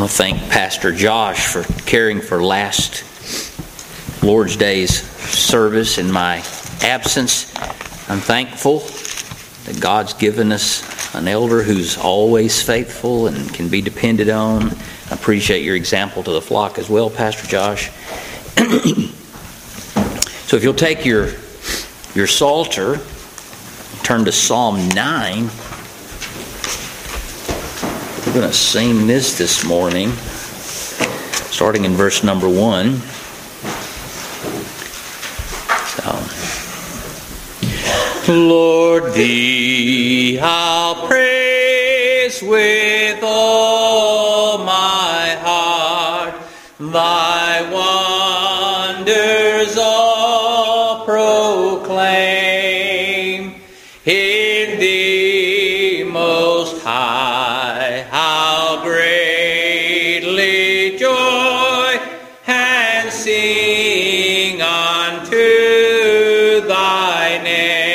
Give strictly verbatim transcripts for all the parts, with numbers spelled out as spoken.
want to thank Pastor Josh for caring for last Lord's Day's service in my absence. I'm thankful that God's given us an elder who's always faithful and can be depended on. I appreciate your example to the flock as well, Pastor Josh. So if you'll take your, your Psalter, turn to Psalm nine. We're going to sing this this morning, starting in verse number one. Lord, thee I'll praise with all my heart, thy wonders all proclaim. In thee most high, how greatly joy and sing unto thy name.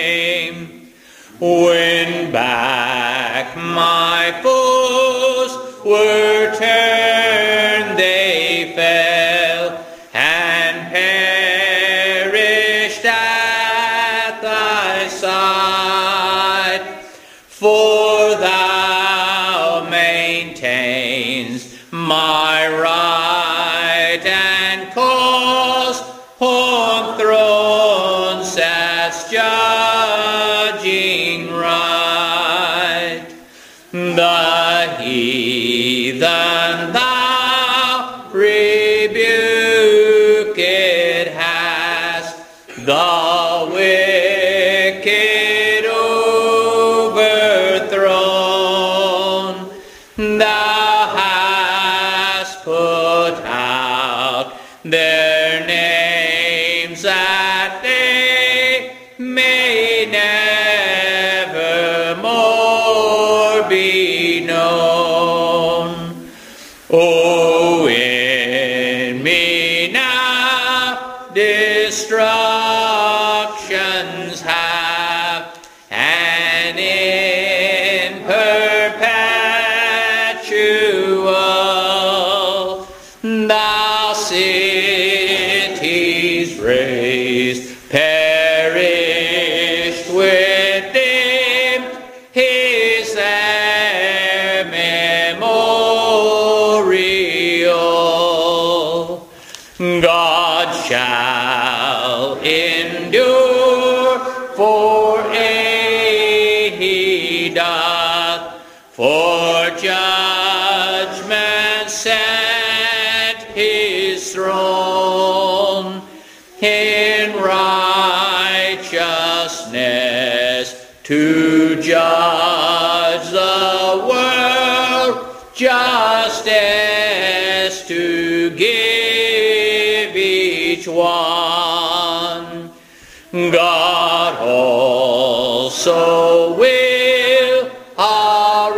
When back my foes were turned, they fell and perished at thy side. For thou maintains my right and cause on thrones as judging right. The heathen thou rebuked hast, the wicked overthrown. Thou hast put out their names that they may never more be known. O in me now destructions have, and in perpetual thou cities raised, perished with him, is their memorial. God shall endure, for aye he doth for judgment set his throne. In righteousness to judge the world, justice to give each one. God also will our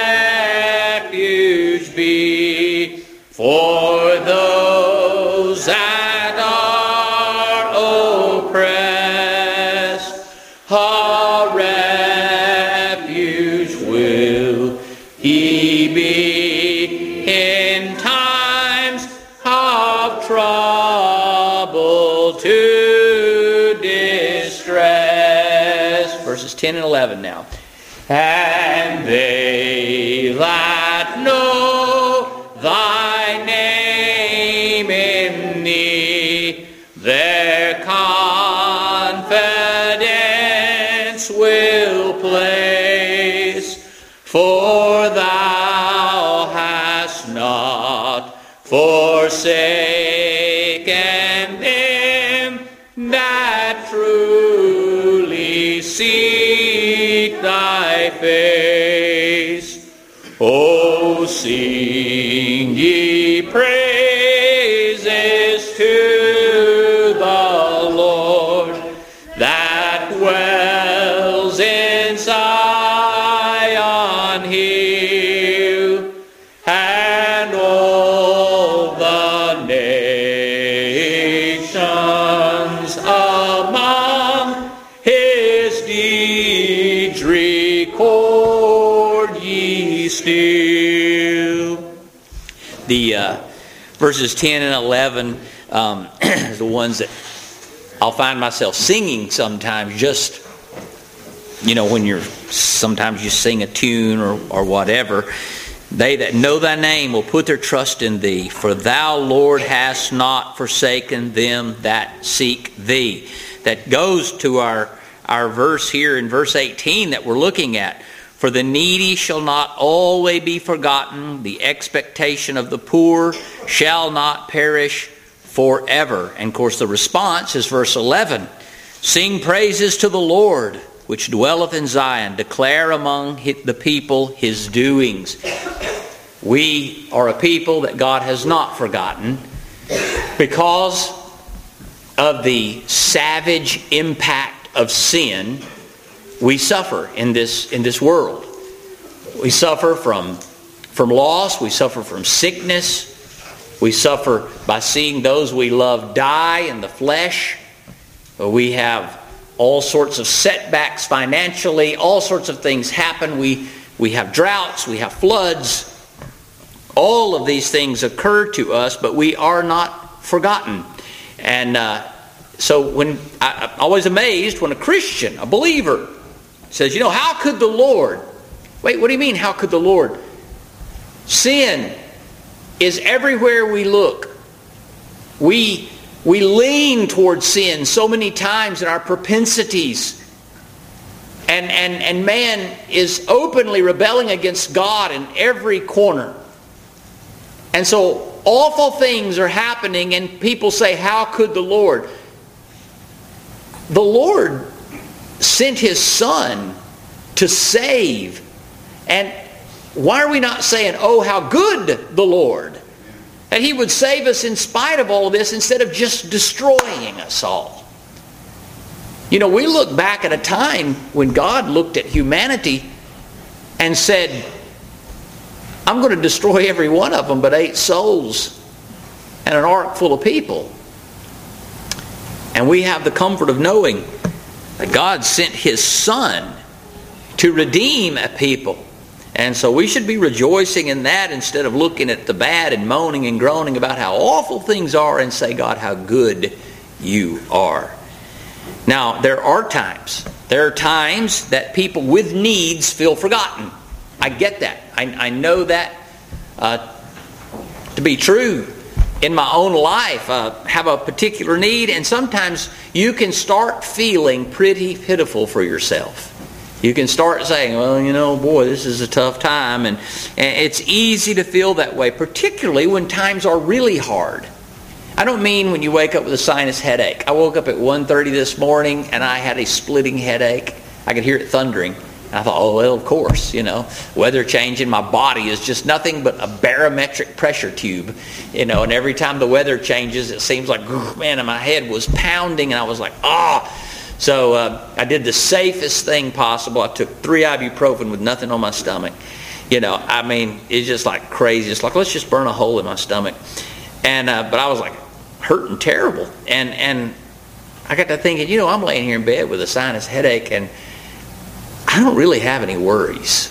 refuge be for those that are oppressed. Our refuge will he be in times of trouble to distress. Verses ten and eleven now. And they that know thy name in thee, their confidence will place. For thou hast not forsaken them that truly seek thy face. O sing ye praises to the Lord that dwells in Zion hill, and all the nations among his deeds record ye still. The uh, verses ten and eleven, um, the ones that I'll find myself singing sometimes, just, you know, when you're, sometimes you sing a tune or, or whatever. They that know thy name will put their trust in thee, for thou, Lord, hast not forsaken them that seek thee. That goes to our, our verse here in verse eighteen that we're looking at. For the needy shall not always be forgotten, the expectation of the poor shall not perish forever. And of course the response is verse eleven. Sing praises to the Lord, which dwelleth in Zion. Declare among the people his doings. We are a people that God has not forgotten because of the savage impact of sin. We suffer in this in this world. We suffer from, from loss. We suffer from sickness. We suffer by seeing those we love die in the flesh. We have all sorts of setbacks financially. All sorts of things happen. We, we have droughts. We have floods. All of these things occur to us, but we are not forgotten. And uh, so when I, I'm always amazed when a Christian, a believer, says, you know, how could the Lord... Wait, what do you mean, how could the Lord? Sin is everywhere we look. We, we lean towards sin so many times in our propensities. And, and, and man is openly rebelling against God in every corner. And so awful things are happening and people say, how could the Lord? The Lord sent His Son to save. And why are we not saying, oh, how good the Lord? That He would save us in spite of all of this instead of just destroying us all. You know, we look back at a time when God looked at humanity and said, I'm going to destroy every one of them but eight souls and an ark full of people. And we have the comfort of knowing that God sent His Son to redeem a people. And so we should be rejoicing in that instead of looking at the bad and moaning and groaning about how awful things are and say, God, how good you are. Now, there are times. There are times that people with needs feel forgotten. I get that. I, I know that uh, to be true. In my own life, uh, have a particular need, and sometimes you can start feeling pretty pitiful for yourself. You can start saying, well, you know, boy, this is a tough time. And, and it's easy to feel that way, particularly when times are really hard. I don't mean when you wake up with a sinus headache. I woke up at one thirty this morning and I had a splitting headache. I could hear it thundering. And I thought, oh, well, of course, you know, weather changing. My body is just nothing but a barometric pressure tube, you know, and every time the weather changes, it seems like, man, and my head was pounding and I was like, ah. So uh, I did the safest thing possible. I took three ibuprofen with nothing on my stomach. You know, I mean, it's just like crazy. It's like, let's just burn a hole in my stomach. And uh, but I was like hurting terrible. And, and I got to thinking, you know, I'm laying here in bed with a sinus headache and I don't really have any worries.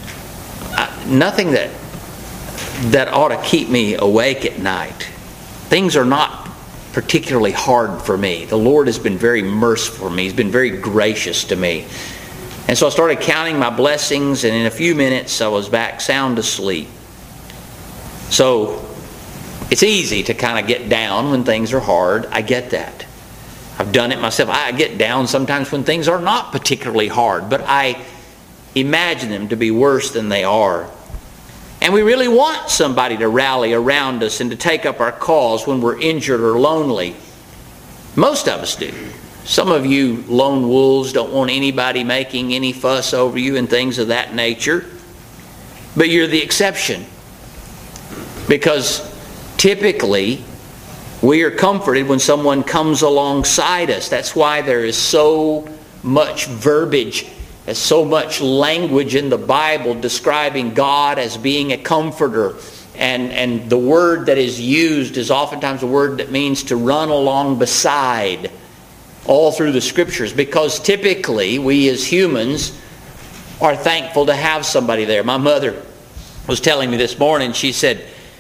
I, nothing that that ought to keep me awake at night. Things are not particularly hard for me. The Lord has been very merciful for me. He's been very gracious to me. And so I started counting my blessings, and in a few minutes I was back sound asleep. So it's easy to kind of get down when things are hard. I get that. I've done it myself. I get down sometimes when things are not particularly hard, but I imagine them to be worse than they are. And we really want somebody to rally around us and to take up our cause when we're injured or lonely. Most of us do. Some of you lone wolves don't want anybody making any fuss over you and things of that nature. But you're the exception. Because typically, we are comforted when someone comes alongside us. That's why there is so much verbiage, there's so much language in the Bible describing God as being a comforter. And, and the word that is used is oftentimes a word that means to run along beside all through the Scriptures. Because typically, we as humans are thankful to have somebody there. My mother was telling me this morning, she said,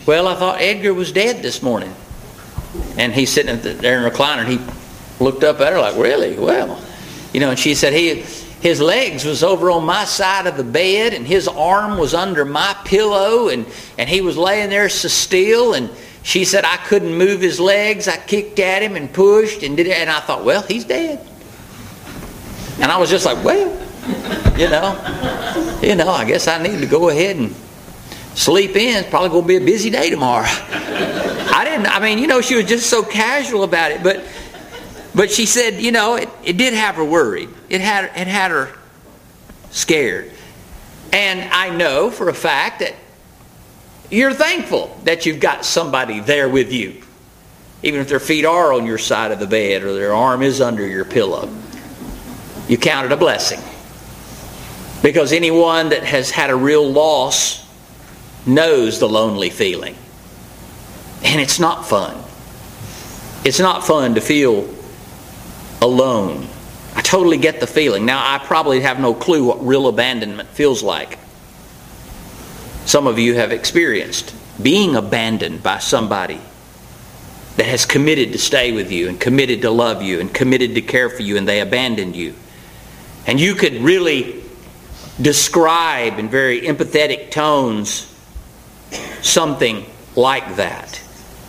Well, I thought Edgar was dead this morning. And he's sitting there in the recliner, and he looked up at her like, really? Well, you know, and she said, he, his legs was over on my side of the bed, and his arm was under my pillow, and, and he was laying there so still, and she said, I couldn't move his legs. I kicked at him and pushed and did it. And I thought, well, he's dead. And I was just like, well, you know, you know, I guess I need to go ahead and sleep in. It's probably going to be a busy day tomorrow. I didn't, I mean, you know, she was just so casual about it. But but she said, you know, it, it did have her worried. It had, it had her scared. And I know for a fact that you're thankful that you've got somebody there with you. Even if their feet are on your side of the bed or their arm is under your pillow. You count it a blessing. Because anyone that has had a real loss knows the lonely feeling. And it's not fun. It's not fun to feel alone. I totally get the feeling. Now, I probably have no clue what real abandonment feels like. Some of you have experienced being abandoned by somebody that has committed to stay with you and committed to love you and committed to care for you, and they abandoned you. And you could really describe in very empathetic tones something like that.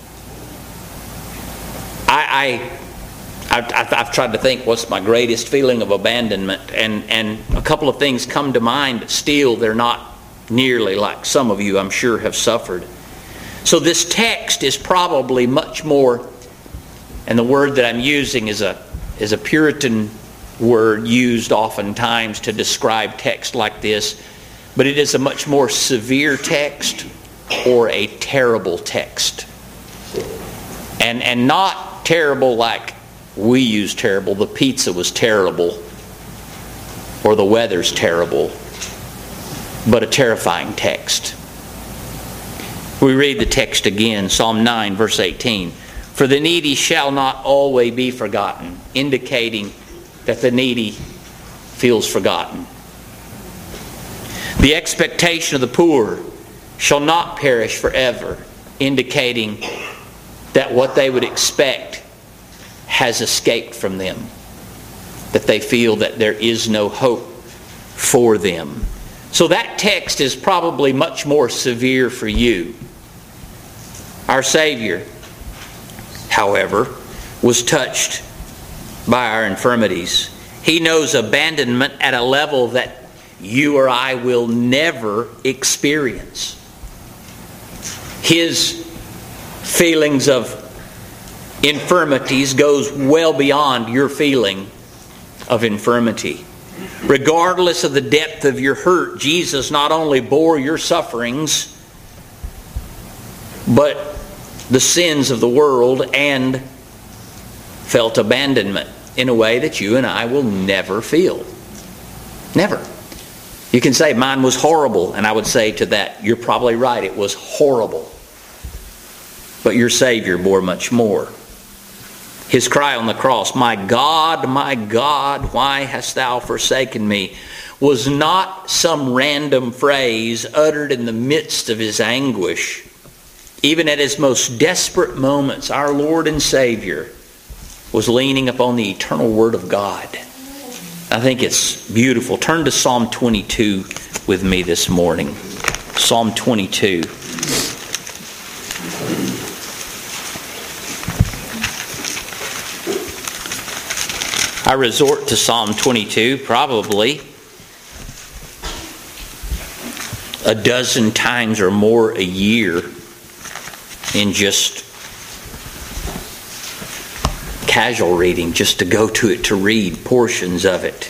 I, I, I've, I've tried to think what's my greatest feeling of abandonment, and, and a couple of things come to mind, but still they're not nearly like some of you, I'm sure, have suffered. So this text is probably much more, and the word that I'm using is a is a Puritan word used oftentimes to describe text like this, but it is a much more severe text or a terrible text. And and not terrible like we use terrible. The pizza was terrible or the weather's terrible, but a terrifying text. We read the text again, Psalm nine, verse eighteen. For the needy shall not always be forgotten, indicating that the needy feels forgotten. The expectation of the poor shall not perish forever, indicating that what they would expect has escaped from them, that they feel that there is no hope for them. So that text is probably much more severe for you. Our Savior, however, was touched by our infirmities. He knows abandonment at a level that you or I will never experience. His feelings of infirmities goes well beyond your feeling of infirmity. Regardless of the depth of your hurt, Jesus not only bore your sufferings, but the sins of the world, and felt abandonment in a way that you and I will never feel. Never. You can say, mine was horrible, and I would say to that, you're probably right, it was horrible. But your Savior bore much more. His cry on the cross, my God, my God, why hast thou forsaken me, was not some random phrase uttered in the midst of his anguish. Even at his most desperate moments, our Lord and Savior was leaning upon the eternal Word of God. I think it's beautiful. Turn to Psalm twenty-two with me this morning. Psalm twenty-two. I resort to Psalm twenty-two probably a dozen times or more a year in just casual reading, just to go to it to read portions of it.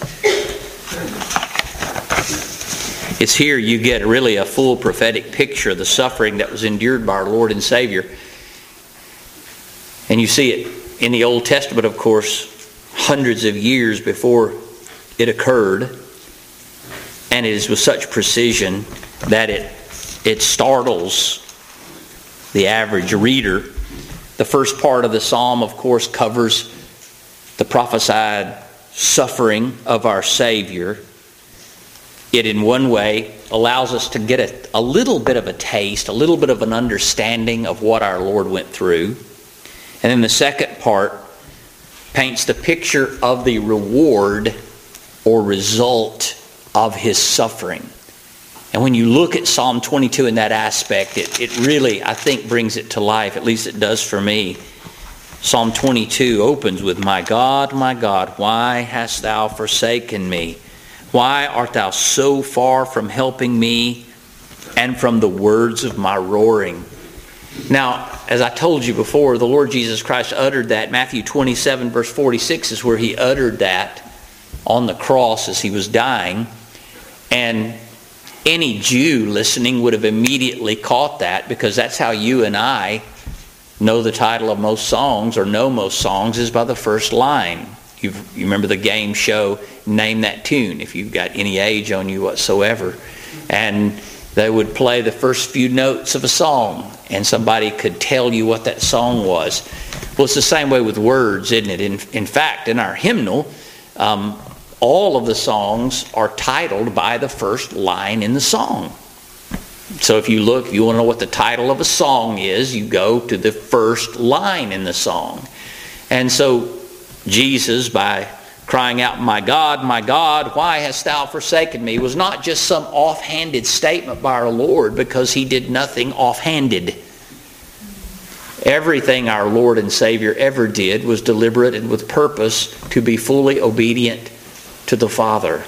It's here you get really a full prophetic picture of the suffering that was endured by our Lord and Savior. And you see it in the Old Testament, of course, hundreds of years before it occurred. And it is with such precision that it it startles the average reader. The first part of the psalm, of course, covers the prophesied suffering of our Savior. it in one way allows us to get a, a little bit of a taste, a little bit of an understanding of what our Lord went through. And then the second part paints the picture of the reward or result of his suffering. And when you look at Psalm twenty-two in that aspect, it, it really, I think, brings it to life. At least it does for me. Psalm twenty-two opens with, "My God, my God, why hast thou forsaken me? Why art thou so far from helping me and from the words of my roaring?" Now, as I told you before, the Lord Jesus Christ uttered that. Matthew twenty-seven verse forty-six is where he uttered that on the cross as he was dying. And any Jew listening would have immediately caught that, because that's how you and I know the title of most songs, or know most songs, is by the first line. You've, you remember the game show, Name That Tune, if you've got any age on you whatsoever. And they would play the first few notes of a song, and somebody could tell you what that song was. Well, it's the same way with words, isn't it? In, in fact, in our hymnal, um, all of the songs are titled by the first line in the song. So if you look, if you want to know what the title of a song is, you go to the first line in the song. And so Jesus, by crying out, "My God, my God, why hast thou forsaken me?" was not just some offhanded statement by our Lord, because he did nothing offhanded. Everything our Lord and Savior ever did was deliberate and with purpose to be fully obedient to the Father,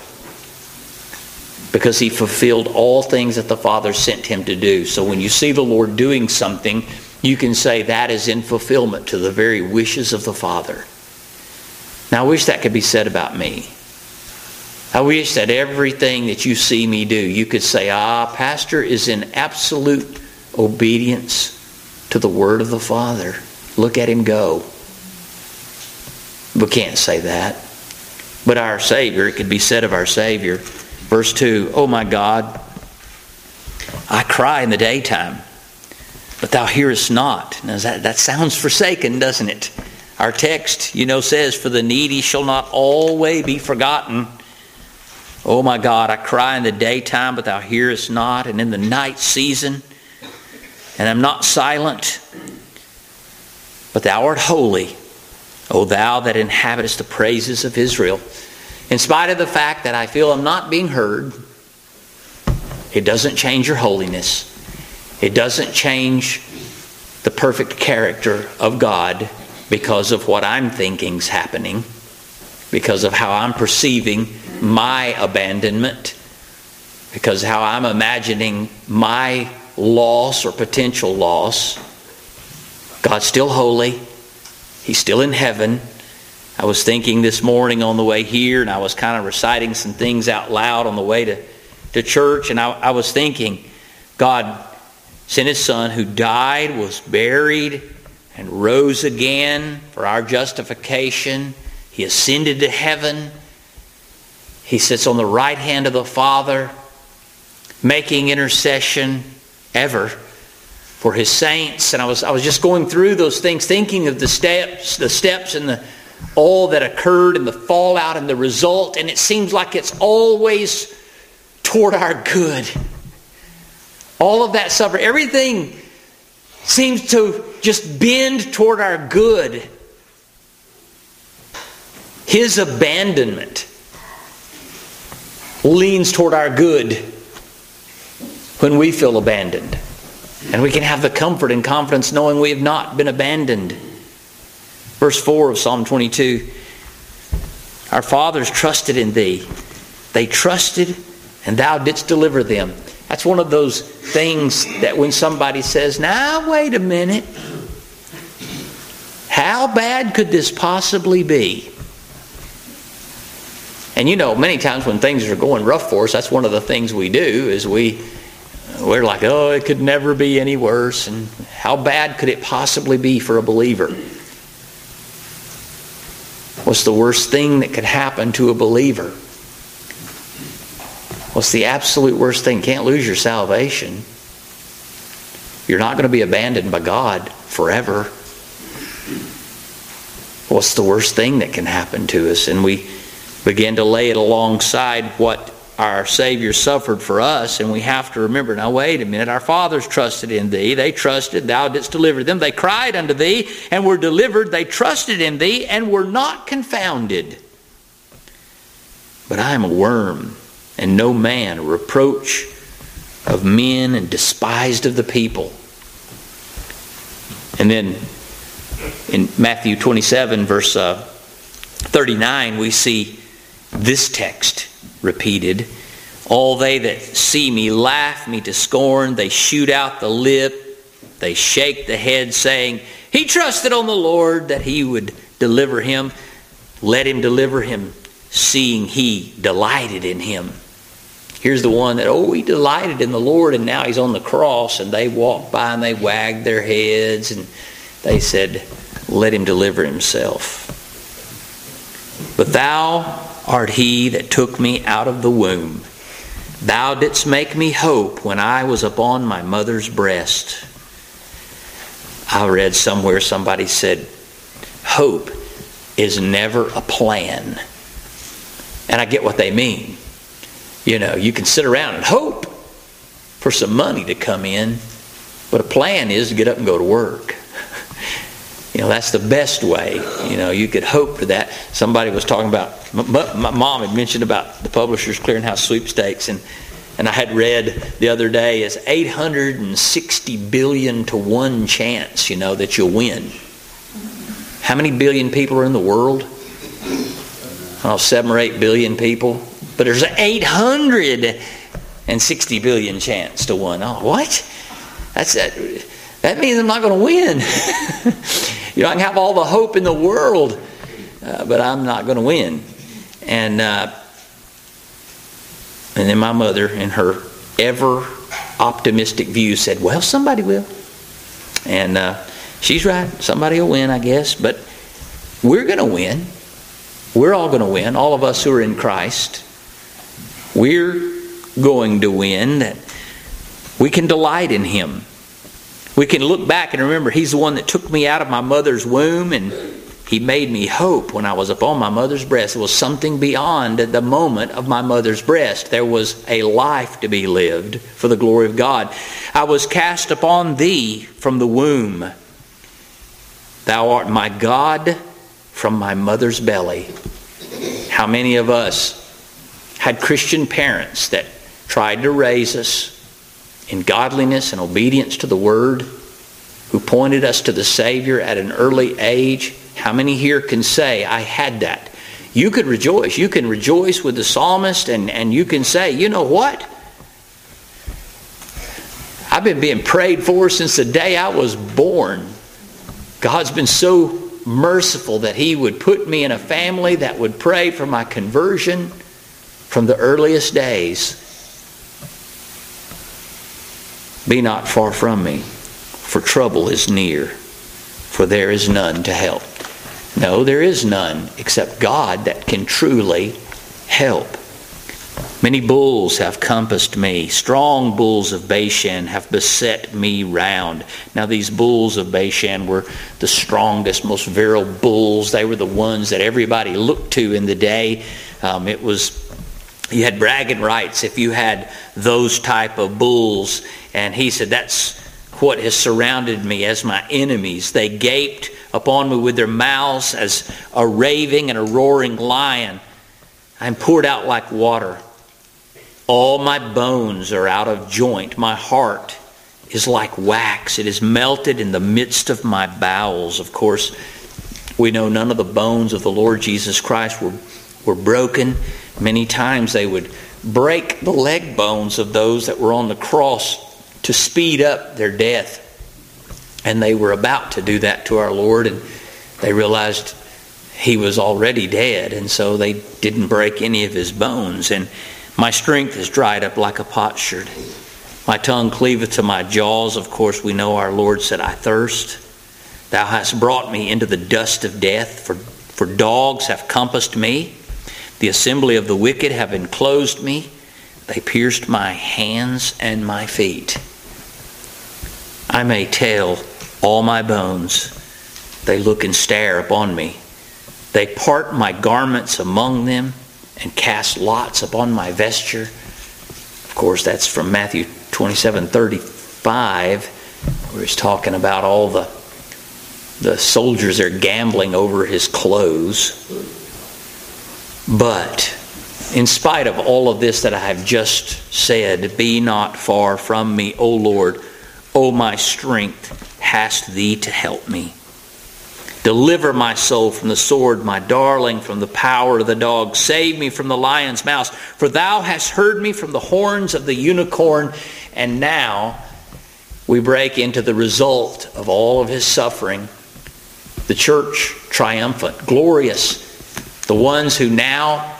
because he fulfilled all things that the Father sent him to do. So when you see the Lord doing something, you can say that is in fulfillment to the very wishes of the Father. Now, I wish that could be said about me. I wish that everything that you see me do, you could say, "Ah, Pastor is in absolute obedience to the word of the Father. Look at him go." We can't say that. But our Savior, it could be said of our Savior. Verse two, "Oh my God, I cry in the daytime, but thou hearest not." Now that, that sounds forsaken, doesn't it? Our text, you know, says, "For the needy shall not always be forgotten. Oh my God, I cry in the daytime, but thou hearest not, and in the night season, and am not silent. But thou art holy, O thou that inhabitest the praises of Israel." In spite of the fact that I feel I'm not being heard, it doesn't change your holiness. It doesn't change the perfect character of God because of what I'm thinking's happening, because of how I'm perceiving my abandonment, because how I'm imagining my loss or potential loss. God's still holy. He's still in heaven. I was thinking this morning on the way here, and I was kind of reciting some things out loud on the way to, to church, and I, I was thinking, God sent His Son who died, was buried, and rose again for our justification. He ascended to heaven. He sits on the right hand of the Father, making intercession ever for His saints. And I was I was just going through those things, thinking of the steps, the steps and the all that occurred and the fallout and the result, and it seems like it's always toward our good. All of that suffering, everything seems to just bend toward our good. His abandonment leans toward our good when we feel abandoned. And we can have the comfort and confidence knowing we have not been abandoned. Verse four of Psalm twenty-two, "Our fathers trusted in Thee. They trusted, and Thou didst deliver them." That's one of those things that when somebody says, "Now, wait a minute. How bad could this possibly be?" And you know, many times when things are going rough for us, that's one of the things we do, is we, we're like, "Oh, it could never be any worse. And how bad could it possibly be for a believer?" What's the worst thing that could happen to a believer? What's the absolute worst thing? You can't lose your salvation. You're not going to be abandoned by God forever. What's the worst thing that can happen to us? And we begin to lay it alongside what our Savior suffered for us, and we have to remember, now wait a minute, our fathers trusted in thee. They trusted, thou didst deliver them. They cried unto thee and were delivered. They trusted in thee and were not confounded. But I am a worm and no man, a reproach of men and despised of the people. And then in Matthew twenty-seven, verse uh, thirty-nine, we see this text repeated. All they that see me laugh me to scorn. They shoot out the lip. They shake the head, saying, he trusted on the Lord that he would deliver him. Let him deliver him, seeing he delighted in him. Here's the one that, oh, he delighted in the Lord, and now he's on the cross. And they walked by and they wagged their heads and they said, let him deliver himself. But thou art he that took me out of the womb. Thou didst make me hope when I was upon my mother's breast. I read somewhere somebody said, hope is never a plan. And I get what they mean. You know, you can sit around and hope for some money to come in, but a plan is to get up and go to work. You know, that's the best way. You know, you could hope for that. Somebody was talking about, my, my mom had mentioned about the Publishers Clearinghouse sweepstakes, and, and I had read the other day is eight hundred sixty billion to one chance, you know, that you'll win. How many billion people are in the world? I don't know, seven or eight billion people. But there's an eight hundred sixty billion chance to one. Oh, what? That's that. That means I'm not going to win. You know, I can have all the hope in the world, uh, but I'm not going to win. And uh, and then my mother, in her ever optimistic view, said, well, somebody will. And uh, she's right. Somebody will win, I guess. But we're going to win. We're all going to win. All of us who are in Christ. We're going to win. That we can delight in him. We can look back and remember he's the one that took me out of my mother's womb, and he made me hope when I was upon my mother's breast. It was something beyond the moment of my mother's breast. There was a life to be lived for the glory of God. I was cast upon thee from the womb. Thou art my God from my mother's belly. How many of us had Christian parents that tried to raise us in godliness and obedience to the Word, who pointed us to the Savior at an early age? How many here can say, I had that? You could rejoice. You can rejoice with the psalmist, and, and you can say, you know what? I've been being prayed for since the day I was born. God's been so merciful that he would put me in a family that would pray for my conversion from the earliest days. Be not far from me, for trouble is near, for there is none to help. No, there is none except God that can truly help. Many bulls have compassed me. Strong bulls of Bashan have beset me round. Now these bulls of Bashan were the strongest, most virile bulls. They were the ones that everybody looked to in the day. Um, it was, you had bragging rights if you had those type of bulls. And he said, that's what has surrounded me as my enemies. They gaped upon me with their mouths as a raving and a roaring lion. I am poured out like water. All my bones are out of joint. My heart is like wax. It is melted in the midst of my bowels. Of course, we know none of the bones of the Lord Jesus Christ were, were broken. Many times they would break the leg bones of those that were on the cross to speed up their death. And they were about to do that to our Lord, and they realized he was already dead, and so they didn't break any of his bones. And my strength is dried up like a potsherd. My tongue cleaveth to my jaws. Of course, we know our Lord said, I thirst. Thou hast brought me into the dust of death, for, for dogs have compassed me. The assembly of the wicked have enclosed me. They pierced my hands and my feet. I may tell all my bones. They look and stare upon me. They part my garments among them. and cast lots upon my vesture. Of course, that's from Matthew twenty-seven thirty-five, where he's talking about all the, the soldiers are gambling over his clothes. But in spite of all of this that I have just said, be not far from me, O Lord. O my strength, hast thee to help me. Deliver my soul from the sword, my darling from the power of the dog. Save me from the lion's mouth, for thou hast heard me from the horns of the unicorn. And now we break into the result of all of his suffering. The church triumphant, glorious. The ones who now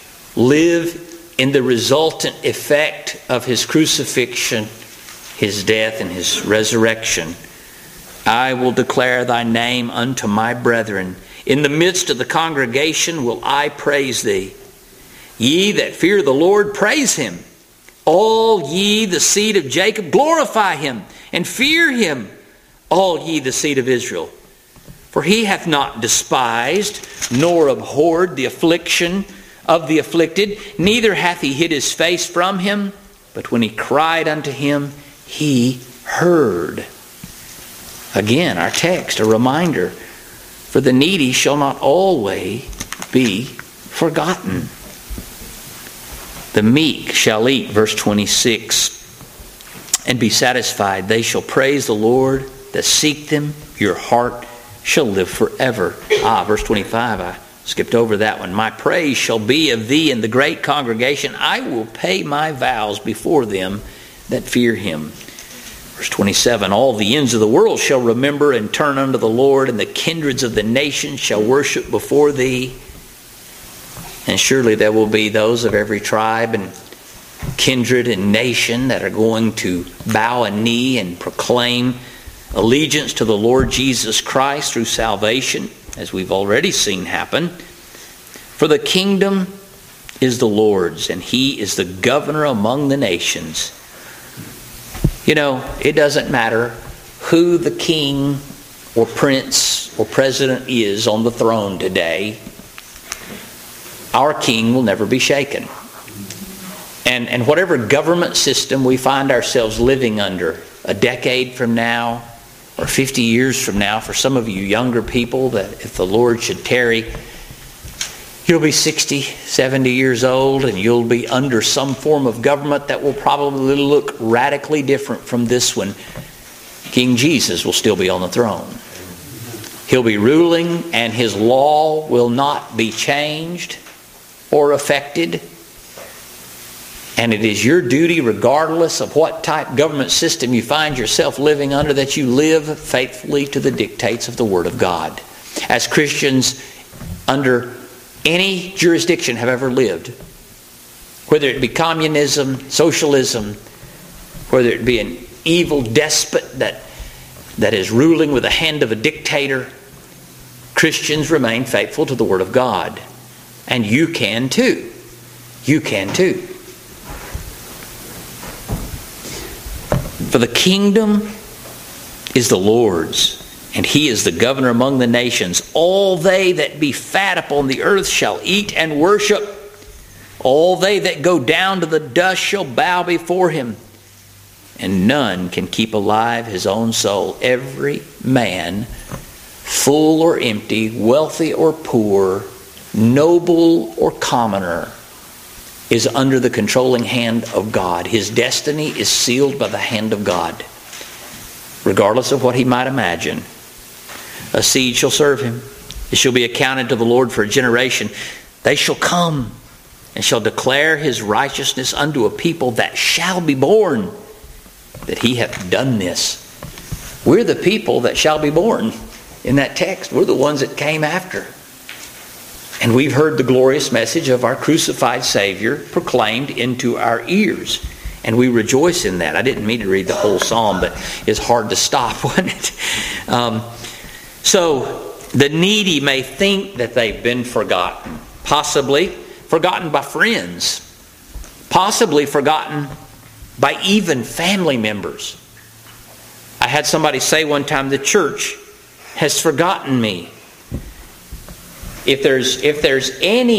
live in the resultant effect of his crucifixion, his death, and his resurrection. I will declare thy name unto my brethren. In the midst of the congregation will I praise thee. Ye that fear the Lord, praise him. All ye the seed of Jacob, glorify him, and fear him, all ye the seed of Israel. For he hath not despised, nor abhorred the affliction of the afflicted, neither hath he hid his face from him, but when he cried unto him, he heard. Again, our text, a reminder, for the needy shall not always be forgotten. The meek shall eat, verse twenty-six, and be satisfied. They shall praise the Lord that seek them. Your heart shall live forever. Ah, verse twenty-five, I skipped over that one. My praise shall be of thee in the great congregation. I will pay my vows before them that fear him. Verse twenty-seven, all the ends of the world shall remember and turn unto the Lord, and the kindreds of the nations shall worship before thee. And surely there will be those of every tribe and kindred and nation that are going to bow a knee and proclaim allegiance to the Lord Jesus Christ through salvation, as we've already seen happen. For the kingdom is the Lord's, and he is the governor among the nations. You know, it doesn't matter who the king or prince or president is on the throne today. Our king will never be shaken. And, and whatever government system we find ourselves living under a decade from now or fifty years from now, for some of you younger people, that if the Lord should tarry, you'll be sixty, seventy years old, and you'll be under some form of government that will probably look radically different from this one. King Jesus will still be on the throne. He'll be ruling, and his law will not be changed or affected. And it is your duty, regardless of what type government system you find yourself living under, that you live faithfully to the dictates of the Word of God. As Christians under any jurisdiction have ever lived, whether it be communism, socialism, whether it be an evil despot that, that is ruling with the hand of a dictator, Christians remain faithful to the Word of God. And you can too. You can too. For the kingdom is the Lord's, and he is the governor among the nations. All they that be fat upon the earth shall eat and worship. All they that go down to the dust shall bow before him. And none can keep alive his own soul. Every man, full or empty, wealthy or poor, noble or commoner, is under the controlling hand of God. His destiny is sealed by the hand of God, regardless of what he might imagine. A seed shall serve him. It shall be accounted to the Lord for a generation. They shall come and shall declare his righteousness unto a people that shall be born, that he hath done this. We're the people that shall be born in that text. We're the ones that came after. And we've heard the glorious message of our crucified Savior proclaimed into our ears. And we rejoice in that. I didn't mean to read the whole psalm, but it's hard to stop, wasn't it? Um, so the needy may think that they've been forgotten. Possibly forgotten by friends. Possibly forgotten by even family members. I had somebody say one time, the church has forgotten me. If there's if there's any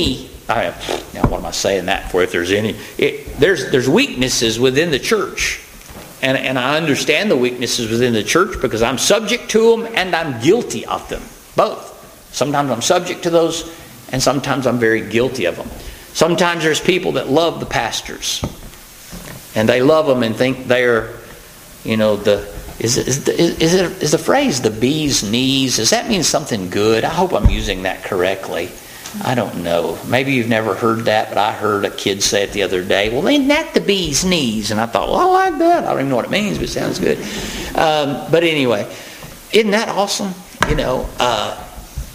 I now what am I saying that for? If there's any, it, there's there's weaknesses within the church, and and I understand the weaknesses within the church because I'm subject to them and I'm guilty of them both. Sometimes I'm subject to those, and sometimes I'm very guilty of them. Sometimes there's people that love the pastors, and they love them and think they're, you know, the is it, is, is it is the phrase the bee's knees? Does that mean something good? I hope I'm using that correctly. I don't know. Maybe you've never heard that, but I heard a kid say it the other day. Well, isn't that the bee's knees? And I thought, well, I like that. I don't even know what it means, but it sounds good. Um, but anyway, isn't that awesome? You know, uh,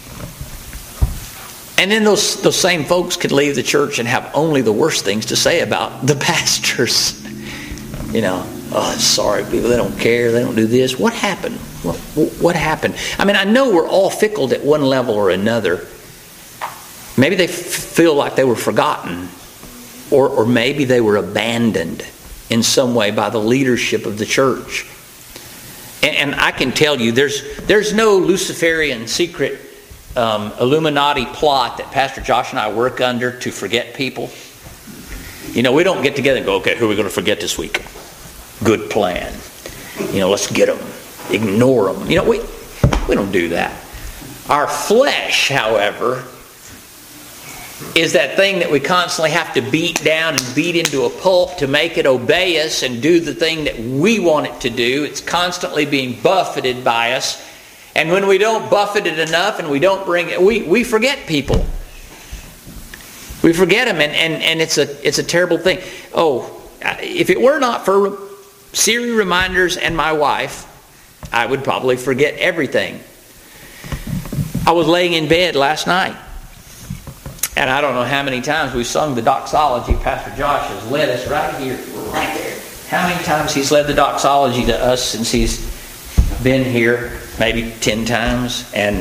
and then those those same folks could leave the church and have only the worst things to say about the pastors. You know, oh, sorry, people, they don't care. They don't do this. What happened? What, what happened? I mean, I know we're all fickle at one level or another. Maybe they f- feel like they were forgotten, or, or maybe they were abandoned in some way by the leadership of the church. And, and I can tell you, there's there's no Luciferian secret um, Illuminati plot that Pastor Josh and I work under to forget people. You know, we don't get together and go, okay, who are we going to forget this week? Good plan. You know, let's get them. Ignore them. You know, we we don't do that. Our flesh, however, is that thing that we constantly have to beat down and beat into a pulp to make it obey us and do the thing that we want it to do. It's constantly being buffeted by us. And when we don't buffet it enough and we don't bring it, we, we forget people. We forget them, and, and, and it's a it's a terrible thing. Oh, if it were not for Siri reminders and my wife, I would probably forget everything. I was laying in bed last night, and I don't know how many times we've sung the doxology. Pastor Josh has led us right here, right there. How many times he's led the doxology to us since he's been here? Maybe ten times. And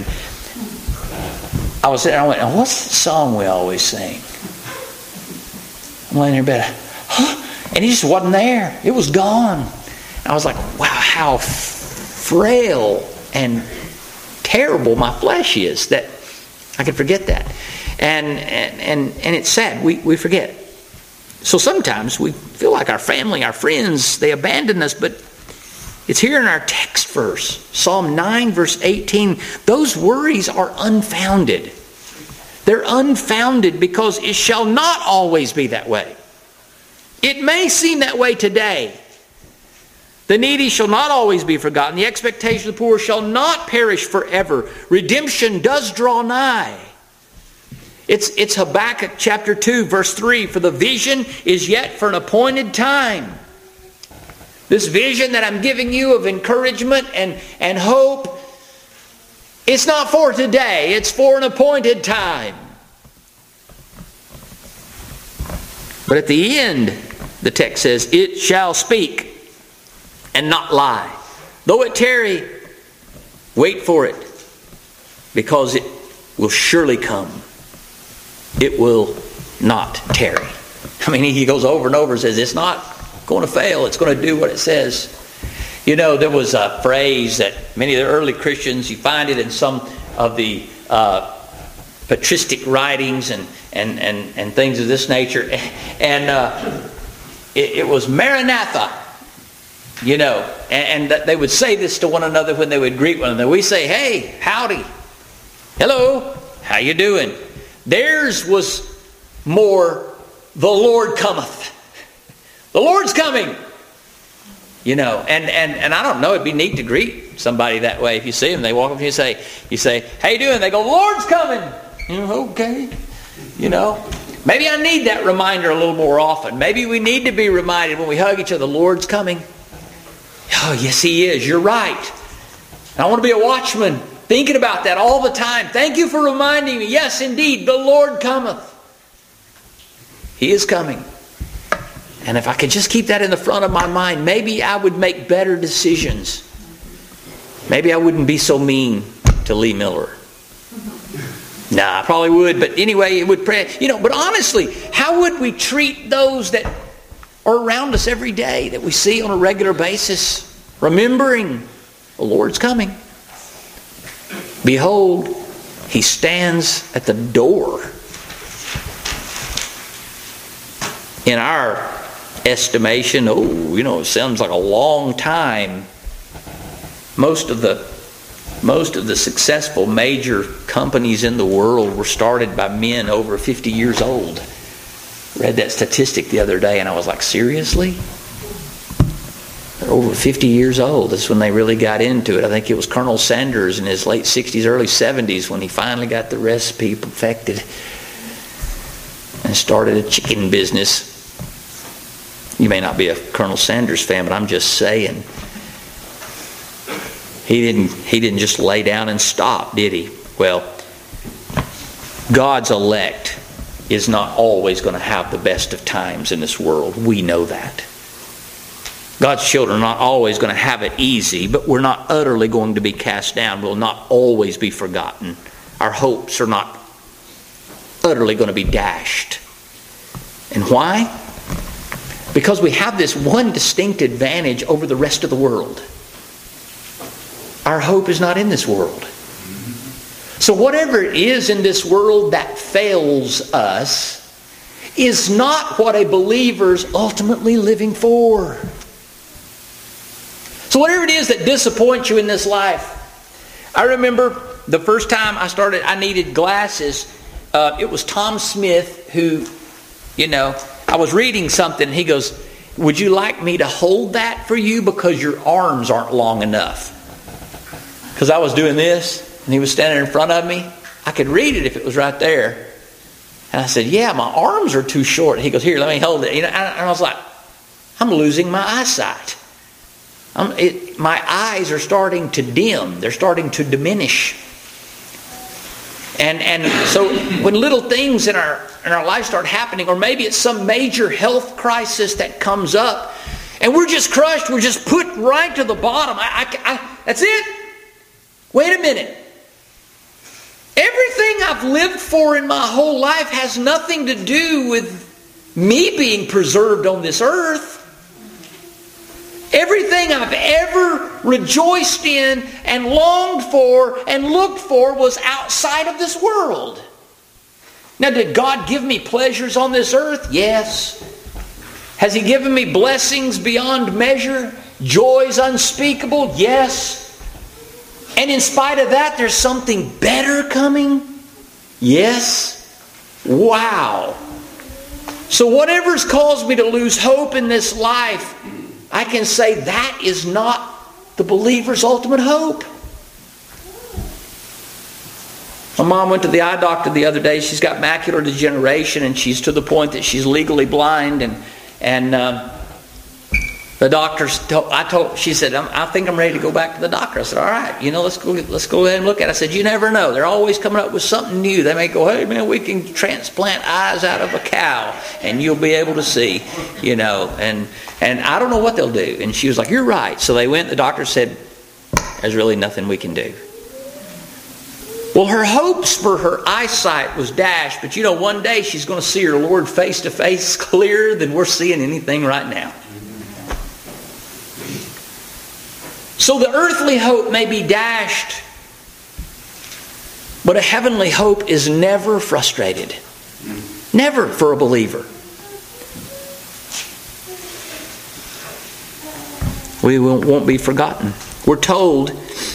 I was sitting there, I went, oh, what's the song we always sing? I'm laying there in bed, huh? And he just wasn't there. It was gone. And I was like, wow, how frail and terrible my flesh is that I could forget that. And and and, and it's sad. We, we forget. So sometimes we feel like our family, our friends, they abandon us, but it's here in our text verse, Psalm nine, verse eighteen. Those worries are unfounded. They're unfounded because it shall not always be that way. It may seem that way today. The needy shall not always be forgotten. The expectation of the poor shall not perish forever. Redemption does draw nigh. It's, it's Habakkuk chapter two, verse three. For the vision is yet for an appointed time. This vision that I'm giving you of encouragement and, and hope, it's not for today. It's for an appointed time. But at the end, the text says, it shall speak and not lie. Though it tarry, wait for it, because it will surely come. It will not tarry. I mean, he goes over and over and says, it's not going to fail. It's going to do what it says. You know, there was a phrase that many of the early Christians, you find it in some of the uh, patristic writings and, and, and, and things of this nature. And uh, it, it was Maranatha, you know. And, and they would say this to one another when they would greet one another. We say, hey, howdy. Hello, how you doing? Theirs was more, the Lord cometh. The Lord's coming. You know, and, and, and I don't know, it'd be neat to greet somebody that way. If you see them, they walk up to you and say, you say, how you doing? They go, the Lord's coming. You know, okay. You know, maybe I need that reminder a little more often. Maybe we need to be reminded when we hug each other, the Lord's coming. Oh, yes, He is. You're right. And I want to be a watchman, thinking about that all the time. Thank you for reminding me. Yes, indeed, the Lord cometh. He is coming. And if I could just keep that in the front of my mind, maybe I would make better decisions. Maybe I wouldn't be so mean to Lee Miller. Nah, I probably would, but anyway, it would pray. You know, but honestly, how would we treat those that are around us every day, that we see on a regular basis, remembering the Lord's coming? Behold, He stands at the door in our estimation, oh, you know, it sounds like a long time. Most of the most of the successful major companies in the world were started by men over fifty years old. Read that statistic the other day and I was like, seriously? They're over fifty years old. That's when they really got into it. I think it was Colonel Sanders in his late sixties, early seventies when he finally got the recipe perfected and started a chicken business. You may not be a Colonel Sanders fan, but I'm just saying. He didn't, he didn't just lay down and stop, did he? Well, God's elect is not always going to have the best of times in this world. We know that. God's children are not always going to have it easy, but we're not utterly going to be cast down. We'll not always be forgotten. Our hopes are not utterly going to be dashed. And why? Because we have this one distinct advantage over the rest of the world. Our hope is not in this world. So whatever it is in this world that fails us is not what a believer's ultimately living for. So whatever it is that disappoints you in this life. I remember the first time I started, I needed glasses. Uh, it was Tom Smith who, you know, I was reading something. He goes, would you like me to hold that for you because your arms aren't long enough? Because I was doing this and he was standing in front of me. I could read it if it was right there. And I said, yeah, my arms are too short. He goes, here, let me hold it. You know, and I was like, I'm losing my eyesight. I'm, it, my eyes are starting to dim. They're starting to diminish. And and so when little things in our in our life start happening, or maybe it's some major health crisis that comes up, and we're just crushed, we're just put right to the bottom. I, I, I, that's it. Wait a minute. Everything I've lived for in my whole life has nothing to do with me being preserved on this earth. Everything I've ever rejoiced in and longed for and looked for was outside of this world. Now, did God give me pleasures on this earth? Yes. Has He given me blessings beyond measure? Joys unspeakable? Yes. And in spite of that, there's something better coming? Yes. Wow. So whatever's caused me to lose hope in this life, I can say that is not the believer's ultimate hope. My mom went to the eye doctor the other day. She's got macular degeneration and she's to the point that she's legally blind. And and um, the doctor, told, I told, she said, I think I'm ready to go back to the doctor. I said, all right, you know, let's go, let's go ahead and look at it. I said, you never know. They're always coming up with something new. They may go, hey man, we can transplant eyes out of a cow and you'll be able to see, you know, and And I don't know what they'll do. And she was like, you're right. So they went. The doctor said, there's really nothing we can do. Well, her hopes for her eyesight was dashed. But you know, one day she's going to see her Lord face to face clearer than we're seeing anything right now. So the earthly hope may be dashed, but a heavenly hope is never frustrated. Never for a believer. We won't be forgotten. We're told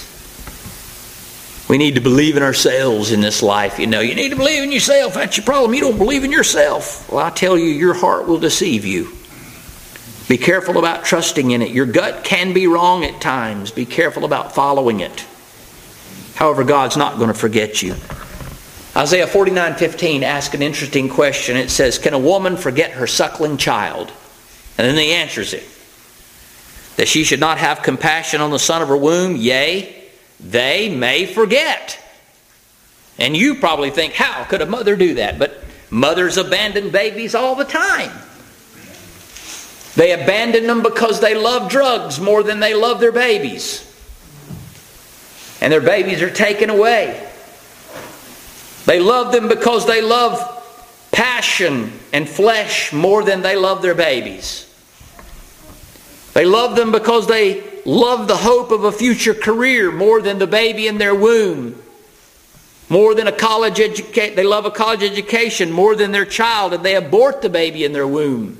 we need to believe in ourselves in this life. You know, you need to believe in yourself. That's your problem. You don't believe in yourself. Well, I tell you, your heart will deceive you. Be careful about trusting in it. Your gut can be wrong at times. Be careful about following it. However, God's not going to forget you. Isaiah forty-nine fifteen asks an interesting question. It says, can a woman forget her suckling child? And then he answers it. That she should not have compassion on the son of her womb? Yea, they may forget. And you probably think, how could a mother do that? But mothers abandon babies all the time. They abandon them because they love drugs more than they love their babies. And their babies are taken away. They love them because they love passion and flesh more than they love their babies. They love them because they love the hope of a future career more than the baby in their womb. more than a college education. They love a college education more than their child, and they abort the baby in their womb.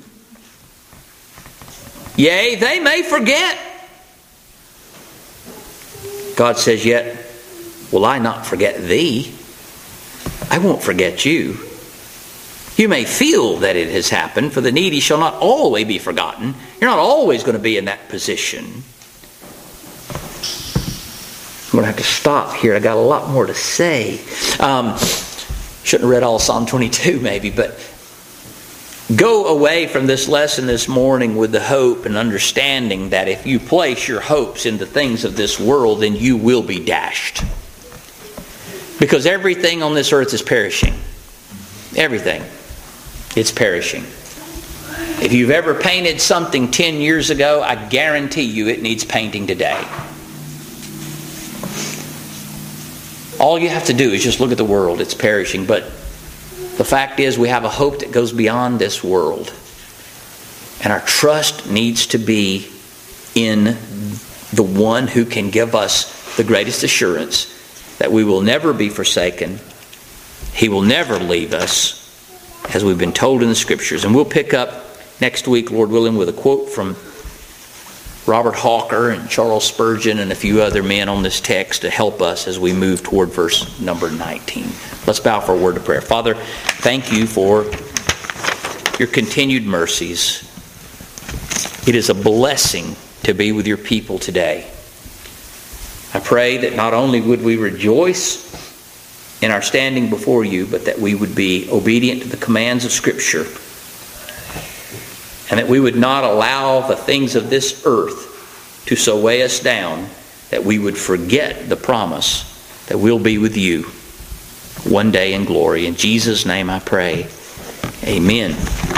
Yea, they may forget. God says, yet will I not forget thee. I won't forget you. You may feel that it has happened, for the needy shall not always be forgotten. You're not always going to be in that position. I'm going to have to stop here. I got a lot more to say. Um, shouldn't have read all Psalm twenty-two maybe, but go away from this lesson this morning with the hope and understanding that if you place your hopes in the things of this world, then you will be dashed. Because everything on this earth is perishing. Everything. It's perishing. If you've ever painted something ten years ago, I guarantee you it needs painting today. All you have to do is just look at the world. It's perishing. But the fact is, we have a hope that goes beyond this world. And our trust needs to be in the one who can give us the greatest assurance that we will never be forsaken. He will never leave us, as we've been told in the Scriptures. And we'll pick up next week, Lord willing, with a quote from Robert Hawker and Charles Spurgeon and a few other men on this text to help us as we move toward verse number nineteen. Let's bow for a word of prayer. Father, thank you for your continued mercies. It is a blessing to be with your people today. I pray that not only would we rejoice in our standing before you, but that we would be obedient to the commands of Scripture, and that we would not allow the things of this earth to so weigh us down that we would forget the promise that we'll be with you one day in glory. In Jesus' name I pray. Amen.